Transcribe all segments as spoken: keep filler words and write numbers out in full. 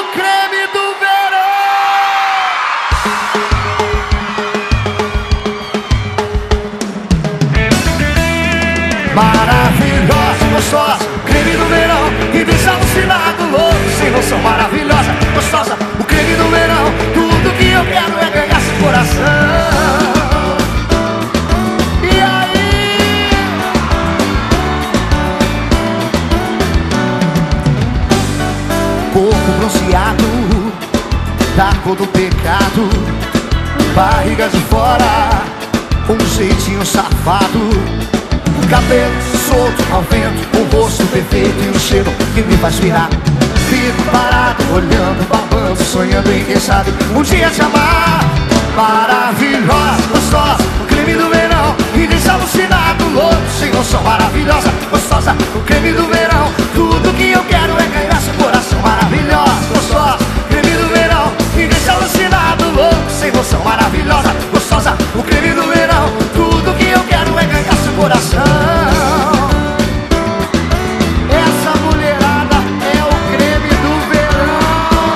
creme do verão. Maravilhosa, gostosa, creme do verão, que deixa alucinado, louco, sem noção. Maravilhosa, gostosa, o creme do verão. Tudo que eu quero é ganhar seu coração. E aí? Corpo bronzeado, da cor do pecado, barriga de fora, um jeitinho safado. Cabelo solto ao vento, o rosto perfeito e um cheiro que me faz virar. Fico parado, olhando, babando, sonhando em quem sabe um dia te amar. Maravilhosa, gostosa, o creme do verão, me deixa alucinado, louco, sem noção. Maravilhosa, gostosa, o creme do verão. Tudo que eu quero é ganhar seu coração. Maravilhosa, gostosa, creme do verão, me deixa alucinado, louco, sem noção. Maravilhosa, gostosa, o creme do verão. Tudo que eu quero é ganhar seu coração. Essa mulherada é o creme do verão.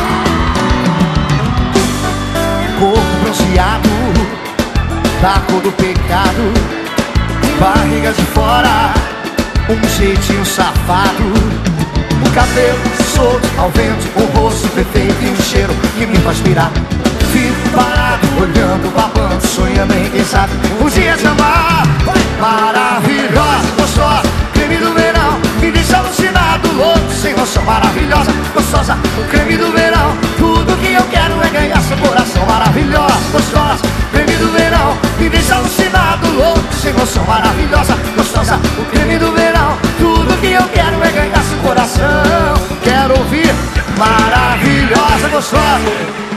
Corpo bronzeado, da cor do pecado, barriga de fora, um jeitinho safado. O cabelo solto ao vento, o rosto perfeito e um cheiro que me faz pirar. Fico parado, olhando, babando, sonhando em quem sabe um dia te amar. Maravilhosa, gostosa, creme do verão, me deixa alucinado, louco, sem noção. Maravilhosa, gostosa, o creme do verão. Tudo que eu quero é ganhar seu coração. Maravilhosa, gostosa, creme do verão, me deixa alucinado, louco, sem noção. Maravilhosa, gostosa, o creme do verão. Tudo que eu quero é ganhar seu coração. Quero ouvir maravilhosa, gostosa.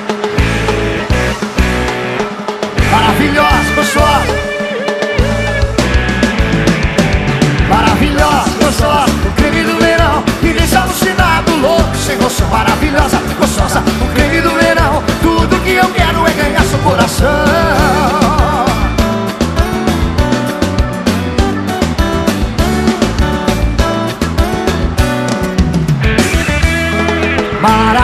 Maravilhosa, gostosa. Maravilhosa, gostosa, o creme do verão, me deixa alucinado, louco, sem noção. Maravilhosa, gostosa, o creme do verão. Tudo que eu quero é ganhar seu coração. Maravilhosa.